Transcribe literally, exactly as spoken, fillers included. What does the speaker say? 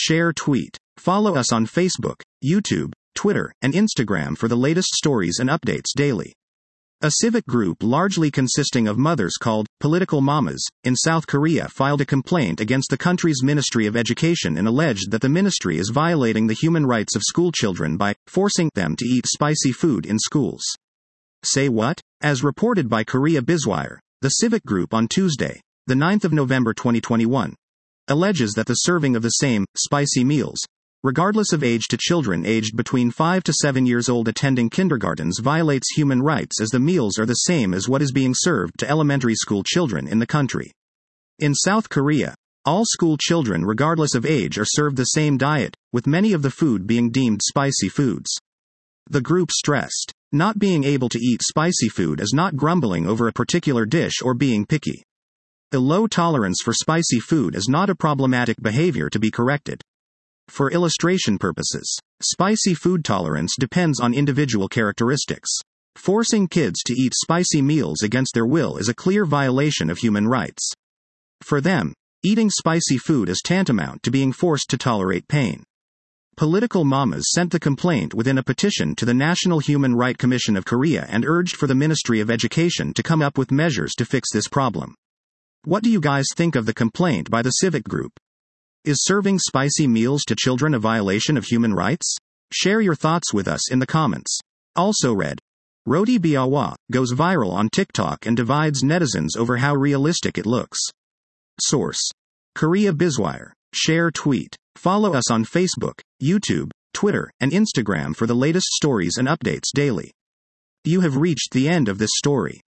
share, tweet. Follow us on Facebook, YouTube, Twitter, and Instagram for the latest stories and updates daily. A civic group largely consisting of mothers called Political Mamas in South Korea filed a complaint against the country's Ministry of Education and alleged that the ministry is violating the human rights of schoolchildren by forcing them to eat spicy food in schools. Say what? As reported by Korea Bizwire, the civic group on Tuesday, the ninth of November twenty twenty-one, alleges that the serving of the same spicy meals, regardless of age to children aged between five to seven years old attending kindergartens, violates human rights as the meals are the same as what is being served to elementary school children in the country. In South Korea, all school children regardless of age are served the same diet, with many of the food being deemed spicy foods. The group stressed, not being able to eat spicy food is not grumbling over a particular dish or being picky. A low tolerance for spicy food is not a problematic behavior to be corrected. For illustration purposes, spicy food tolerance depends on individual characteristics. Forcing kids to eat spicy meals against their will is a clear violation of human rights. For them, eating spicy food is tantamount to being forced to tolerate pain. Political Mamas sent the complaint within a petition to the National Human Rights Commission of Korea and urged for the Ministry of Education to come up with measures to fix this problem. What do you guys think of the complaint by the civic group? Is serving spicy meals to children a violation of human rights? Share your thoughts with us in the comments. Also read, Roti Biawa goes viral on TikTok and divides netizens over how realistic it looks. Source: Korea Bizwire. Share, tweet. Follow us on Facebook, YouTube, Twitter, and Instagram for the latest stories and updates daily. You have reached the end of this story.